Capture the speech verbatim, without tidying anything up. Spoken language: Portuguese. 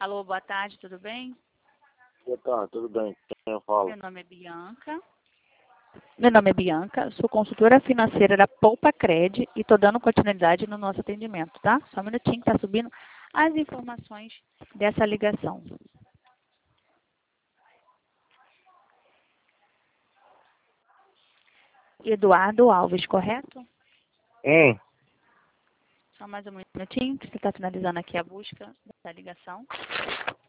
Alô, boa tarde, tudo bem? Boa tarde, tudo bem? Quem eu falo? Meu nome é Bianca. Meu nome é Bianca, sou consultora financeira da Poupa Cred e estou dando continuidade no nosso atendimento, tá? Só um minutinho que está subindo as informações dessa ligação. Eduardo Alves, correto? Hum, Só mais um minutinho que você está finalizando aqui a busca da ligação.